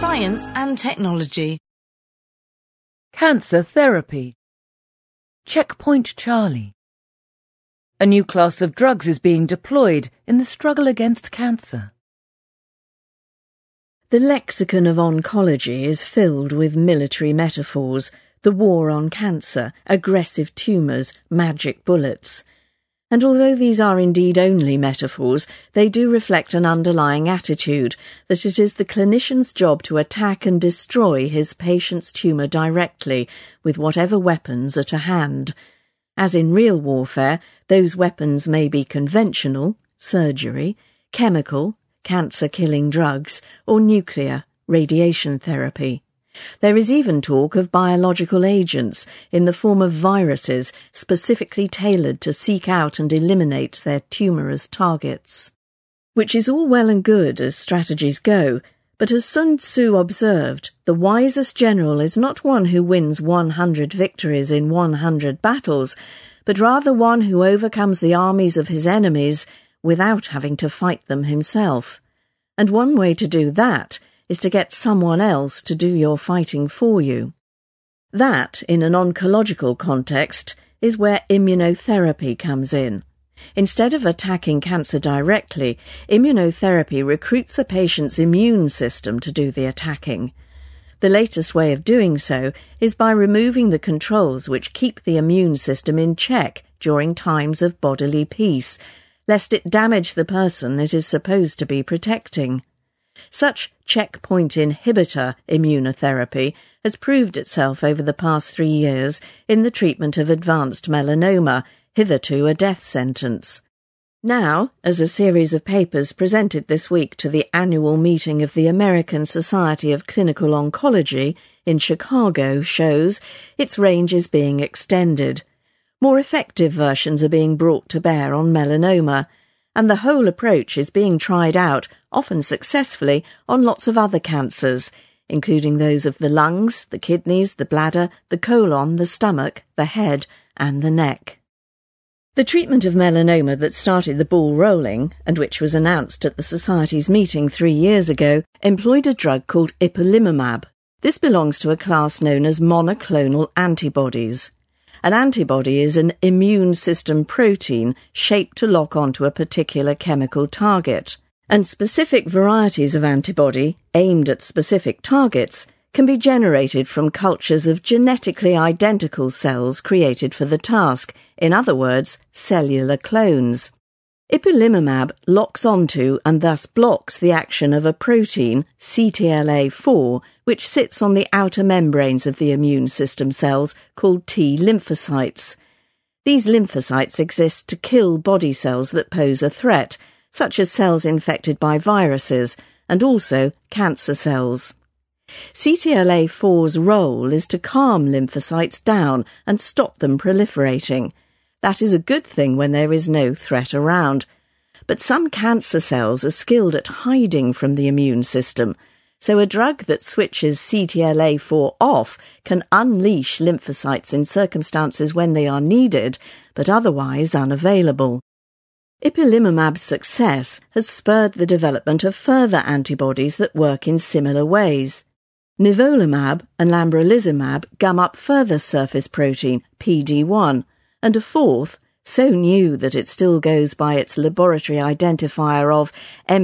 science and technology. Cancer therapy. Checkpoint Charlie. A new class of drugs is being deployed in the struggle against cancer. The lexicon of oncology is filled with military metaphors, the war on cancer, aggressive tumours, magic bullets. And although these are indeed only metaphors, they do reflect an underlying attitude that it is the clinician's job to attack and destroy his patient's tumour directly with whatever weapons are to hand. As in real warfare, those weapons may be conventional, surgery, chemical, cancer-killing drugs, or nuclear, radiation therapy. There is even talk of biological agents in the form of viruses specifically tailored to seek out and eliminate their tumorous targets. Which is all well and good as strategies go, but as Sun Tzu observed, the wisest general is not one who wins 100 victories in 100 battles, but rather one who overcomes the armies of his enemies without having to fight them himself. And one way to do that is to get someone else to do your fighting for you. That, in an oncological context, is where immunotherapy comes in. Instead of attacking cancer directly, immunotherapy recruits a patient's immune system to do the attacking. The latest way of doing so is by removing the controls which keep the immune system in check during times of bodily peace, lest it damage the person it is supposed to be protecting. Such checkpoint inhibitor immunotherapy has proved itself over the past 3 years in the treatment of advanced melanoma, hitherto a death sentence. Now, as a series of papers presented this week to the annual meeting of the American Society of Clinical Oncology in Chicago shows, its range is being extended. More effective versions are being brought to bear on melanoma, and the whole approach is being tried out, often successfully, on lots of other cancers, including those of the lungs, the kidneys, the bladder, the colon, the stomach, the head, and the neck. The treatment of melanoma that started the ball rolling, and which was announced at the Society's meeting 3 years ago, employed a drug called ipilimumab. This belongs to a class known as monoclonal antibodies. An antibody is an immune system protein shaped to lock onto a particular chemical target, and specific varieties of antibody, aimed at specific targets, can be generated from cultures of genetically identical cells created for the task, in other words, cellular clones. Ipilimumab locks onto and thus blocks the action of a protein, CTLA-4, which sits on the outer membranes of the immune system cells called T lymphocytes. These lymphocytes exist to kill body cells that pose a threat, such as cells infected by viruses, and also cancer cells. CTLA-4's role is to calm lymphocytes down and stop them proliferating. That is a good thing when there is no threat around. But some cancer cells are skilled at hiding from the immune system, so a drug that switches CTLA-4 off can unleash lymphocytes in circumstances when they are needed, but otherwise unavailable. Ipilimumab's success has spurred the development of further antibodies that work in similar ways. Nivolumab and lambralizumab gum up further surface protein, PD-1, and a fourth, so new that it still goes by its laboratory identifier of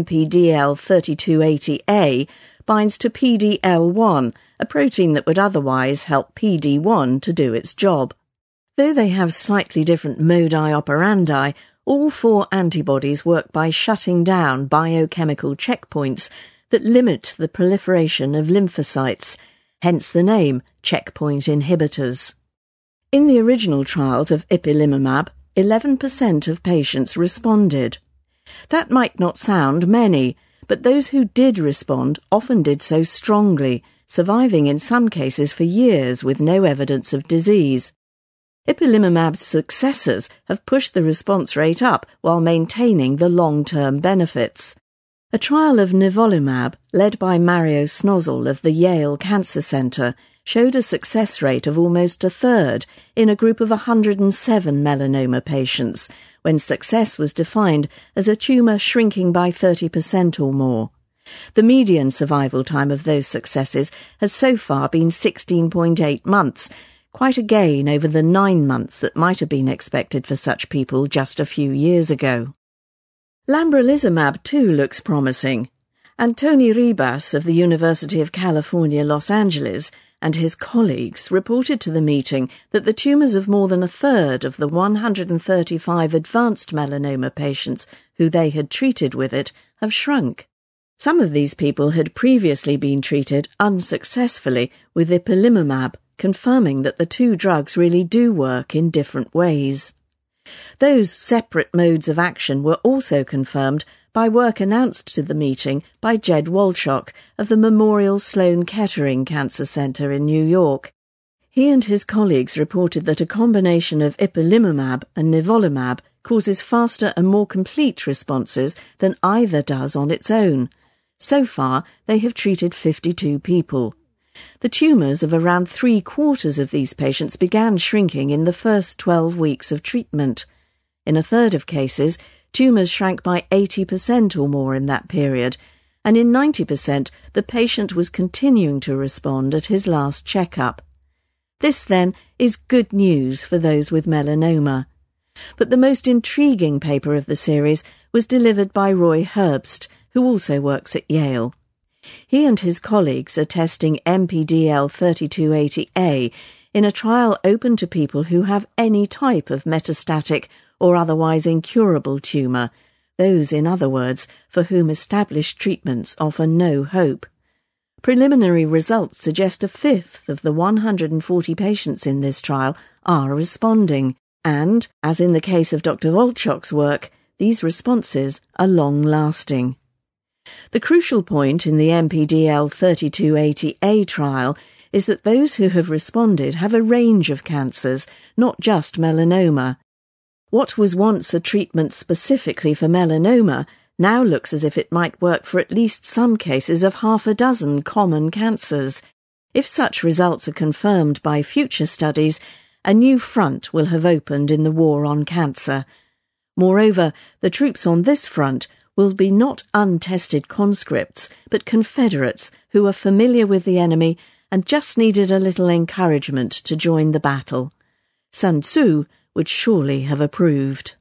MPDL3280A, binds to PDL1, a protein that would otherwise help PD-1 to do its job. Though they have slightly different modi operandi, all 4 antibodies work by shutting down biochemical checkpoints that limit the proliferation of lymphocytes, hence the name checkpoint inhibitors. In the original trials of ipilimumab, 11% of patients responded. That might not sound many, but those who did respond often did so strongly, surviving in some cases for years with no evidence of disease. Ipilimumab's successors have pushed the response rate up while maintaining the long-term benefits. A trial of nivolumab, led by Mario Snozzle of the Yale Cancer Center, showed a success rate of almost a third in a group of 107 melanoma patients, when success was defined as a tumour shrinking by 30% or more. The median survival time of those successes has so far been 16.8 months, quite a gain over the 9 months that might have been expected for such people just a few years ago. Lambralizumab too looks promising. Antoni Ribas of the University of California, Los Angeles, and his colleagues reported to the meeting that the tumours of more than a third of the 135 advanced melanoma patients who they had treated with it have shrunk. Some of these people had previously been treated unsuccessfully with ipilimumab, confirming that the two drugs really do work in different ways. Those separate modes of action were also confirmed by work announced to the meeting by Jed Wolchok of the Memorial Sloan Kettering Cancer Center in New York. He and his colleagues reported that a combination of ipilimumab and nivolumab causes faster and more complete responses than either does on its own. So far, they have treated 52 people. The tumours of around 3/4 of these patients began shrinking in the first 12 weeks of treatment. In a third of cases, tumours shrank by 80% or more in that period, and in 90% the patient was continuing to respond at his last checkup. This, then, is good news for those with melanoma. But the most intriguing paper of the series was delivered by Roy Herbst, who also works at Yale. He and his colleagues are testing MPDL3280A in a trial open to people who have any type of metastatic or otherwise incurable tumour, those, in other words, for whom established treatments offer no hope. Preliminary results suggest a fifth of the 140 patients in this trial are responding, and, as in the case of Dr. Wolchok's work, these responses are long-lasting. The crucial point in the MPDL3280A trial is that those who have responded have a range of cancers, not just melanoma. What was once a treatment specifically for melanoma now looks as if it might work for at least some cases of 6 common cancers. If such results are confirmed by future studies, a new front will have opened in the war on cancer. Moreover, the troops on this front will be not untested conscripts, but Confederates who are familiar with the enemy and just needed a little encouragement to join the battle. Sun Tzu would surely have approved.